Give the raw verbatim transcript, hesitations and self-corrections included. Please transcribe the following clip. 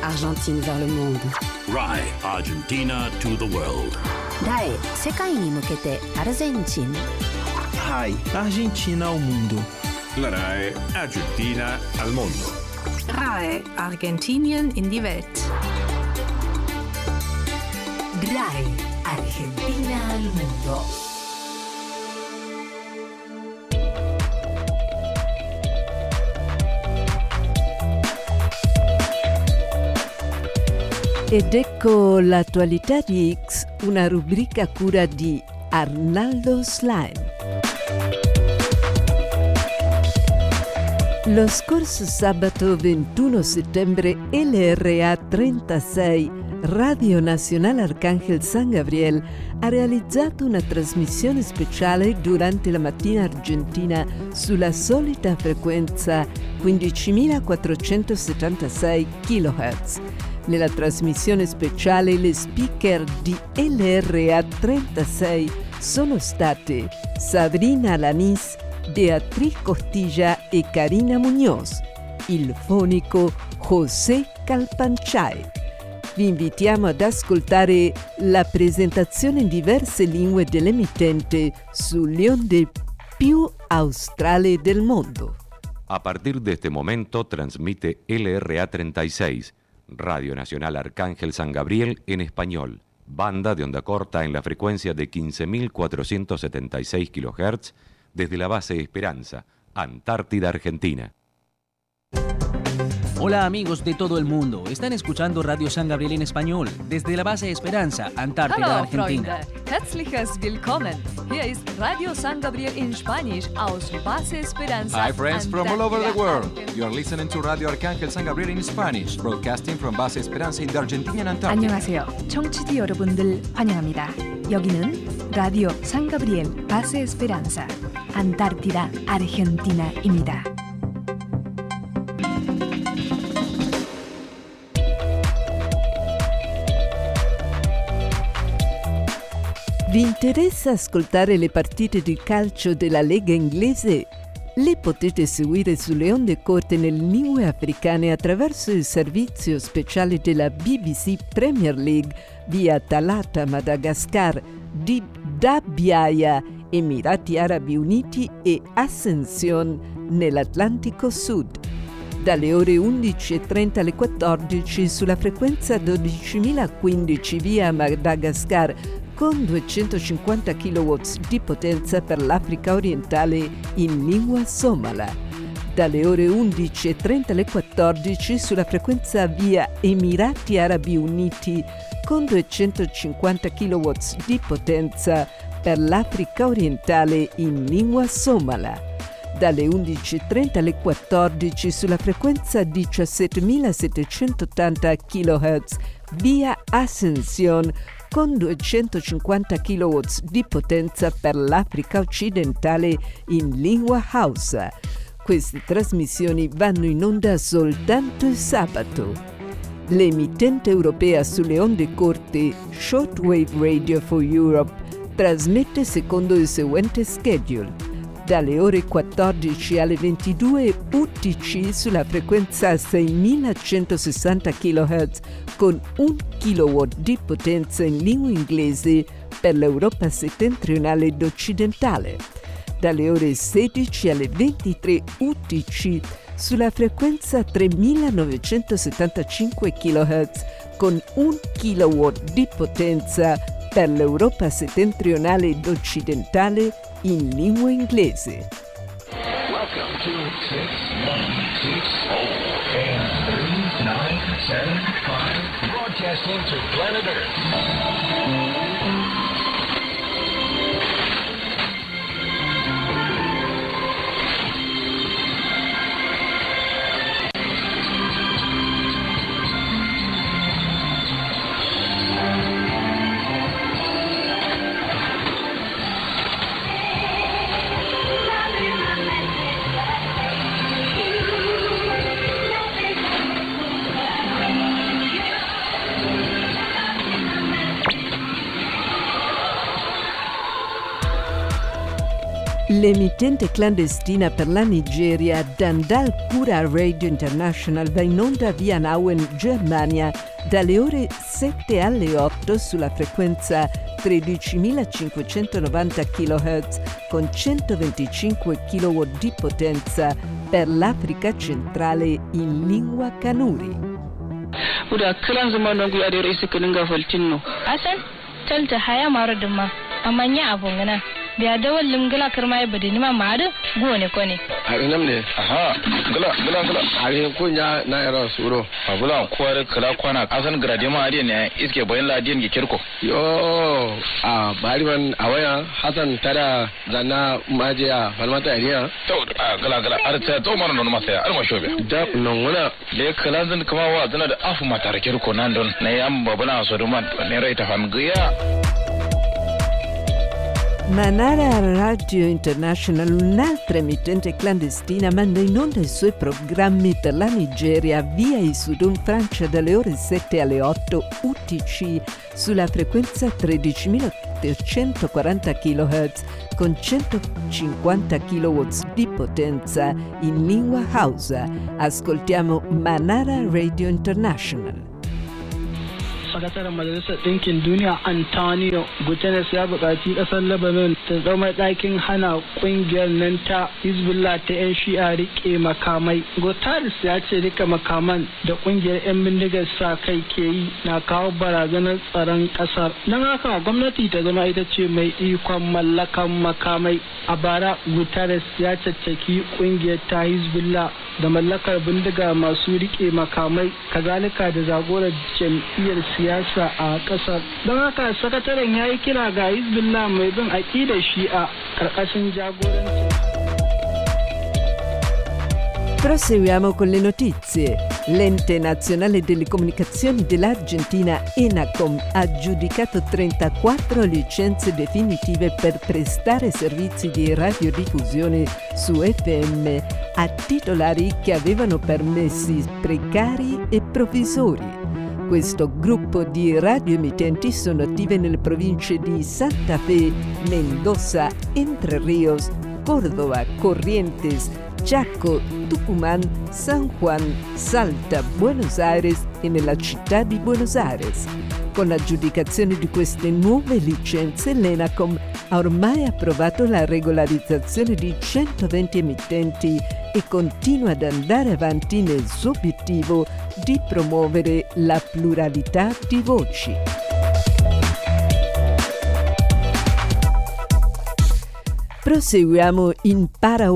Argentine vers le monde. R A I Argentina to the world. ライ 世界に向けてアルゼンチン。 R A I Argentina ao mundo. La R A I Argentina al mondo. R A I Argentinien in die Welt. R A I Argentina al mundo. Ed ecco l'attualità di X, una rubrica a cura di Arnaldo Slime. Lo scorso sabato ventuno settembre L R A trentasei, Radio Nacional Arcángel San Gabriel, ha realizzato una trasmissione speciale durante la mattina argentina sulla solita frequenza quindicimilaquattrocentosettantasei chilohertz. Nella trasmissione speciale le speaker di L R A trentasei sono state Sabrina Lanis, Beatriz Costilla e Karina Muñoz, il fonico José Calpanchay. Vi invitiamo ad ascoltare la presentazione in diverse lingue dell'emittente sulle onde più australi del mondo. A partir de este momento transmite L R A treinta y seis, Radio Nacional Arcángel San Gabriel en español, banda de onda corta en la frecuencia de quince mil cuatrocientos setenta y seis kilohertz desde la base Esperanza, Antártida, Argentina. Hola amigos de todo el mundo, están escuchando Radio San Gabriel en español desde la base Esperanza, Antártida, Hallo, Argentina. Freunde, herzliches Willkommen. Hier ist Radio San Gabriel in Spanish aus Base Esperanza. Hi friends from all over the Antártida, world. Argentina. You are listening to Radio Arcángel San Gabriel in Spanish, broadcasting from Base Esperanza in the Argentinian Antarctica. 안녕하세요. 청취자 여러분들 환영합니다. 여기는 라디오 산 가브리엘 바세 에스페란자, 안타르티다, 아르헨티나입니다. Vi interessa ascoltare le partite di calcio della Lega inglese? Le potete seguire sulle onde corte nelle lingue africane attraverso il servizio speciale della B B C Premier League via Talata, Madagascar, di Dabbiaya, Emirati Arabi Uniti e Ascension nell'Atlantico Sud. Dalle ore undici e trenta alle quattordici sulla frequenza dodicimilaquindici via Madagascar con duecentocinquanta chilowatt di potenza per l'Africa orientale in lingua somala. Dalle ore undici e trenta alle quattordici sulla frequenza via Emirati Arabi Uniti con duecentocinquanta chilowatt di potenza per l'Africa orientale in lingua somala. Dalle undici e trenta alle quattordici sulla frequenza diciassettemilasettecentottanta chilohertz via Ascension con duecentocinquanta chilowatt di potenza per l'Africa occidentale in lingua Hausa. Queste trasmissioni vanno in onda soltanto il sabato. L'emittente europea sulle onde corte Shortwave Radio for Europe trasmette secondo il seguente schedule. Dalle ore quattordici alle ventidue U T C sulla frequenza seimilacentosessanta chilohertz con un kilowatt di potenza in lingua inglese per l'Europa settentrionale ed occidentale. Dalle ore sedici alle ventitré U T C sulla frequenza tremilanovecentosettantacinque chilohertz con un kilowatt di potenza per l'Europa settentrionale ed occidentale in lingua inglese. Welcome to six one six zero and three nine seven five, broadcasting to planet Earth. L'emittente clandestina per la Nigeria, Dandal Kura Radio International, va in onda a Vianauen, Germania, dalle ore sette alle otto sulla frequenza tredicimilacinquecentonovanta chilohertz con centoventicinque chilowatt di potenza per l'Africa centrale in lingua kanuri. Uda kiran zama nan guya da rai suka dinga faltinno. Asan, talta haya mara da ma, amma nya abun gana. Biya da wallin gila karma ya bada nima ma da gone ko ne. Hari nam ne. Aha, gila gila gila. Hari ko nya na yara suro. Abula kwar kala kwana asan grade ma ari ne iske bayan ladiyan ge kirko. Yo, a bari man awaya Hasan tada zanna majiya falmata ariya. To gila gila ar ta to mar non ma sai ar ma shobe. Da non wala le kala zan kama wa zana da afu mata kirko nan don na yam babana so do man ne rai ta fam giya. Manara Radio International, un'altra emittente clandestina, manda in onda i suoi programmi per la Nigeria via i Sudun Francia dalle ore sette alle otto U T C sulla frequenza tredicimilaottocentoquaranta chilohertz con centocinquanta chilowatt di potenza in lingua Hausa. Ascoltiamo Manara Radio International. Sakataren Majalisar Ɗinkin Duniya Antonio Guterres ya buƙaci ƙasar Lebanon ta zama ɗakin hana ƙungiyar nan ta Hezbollah ta 'yan shi'a riƙe makamai. Guterres ya ce rika makaman da ƙungiyar 'yan bindigar sa kai ke yi na kawo barazanar tsaron ƙasar. Don haka gwamnati ta zama ita ce mai ikon mallakan makamai. A bara Guterres ya caccaki ƙungiyar ta Hezbollah da mallakar bindiga masu riƙe makamai, kazalika da jagorar jam'iyyar siyasa a ƙasar. Don haka sakataren ya yi kira ga Hezbollah mai bin aƙidar shi'a ƙarƙashin jagorancin. Proseguiamo con le notizie. L'Ente Nazionale delle Comunicazioni dell'Argentina, ENACOM, ha aggiudicato trentaquattro licenze definitive per prestare servizi di radiodiffusione su F M a titolari che avevano permessi precari e provvisori. Questo gruppo di radioemittenti sono attive nelle province di Santa Fe, Mendoza, Entre Ríos, Córdoba, Corrientes, Chaco, Tucumán, San Juan, Salta, Buenos Aires e nella città di Buenos Aires. Con l'aggiudicazione di queste nuove licenze, l'ENACOM ha ormai approvato la regolarizzazione di centoventi emittenti e continua ad andare avanti nel suo obiettivo di promuovere la pluralità di voci. Proseguiamo in Paraguay.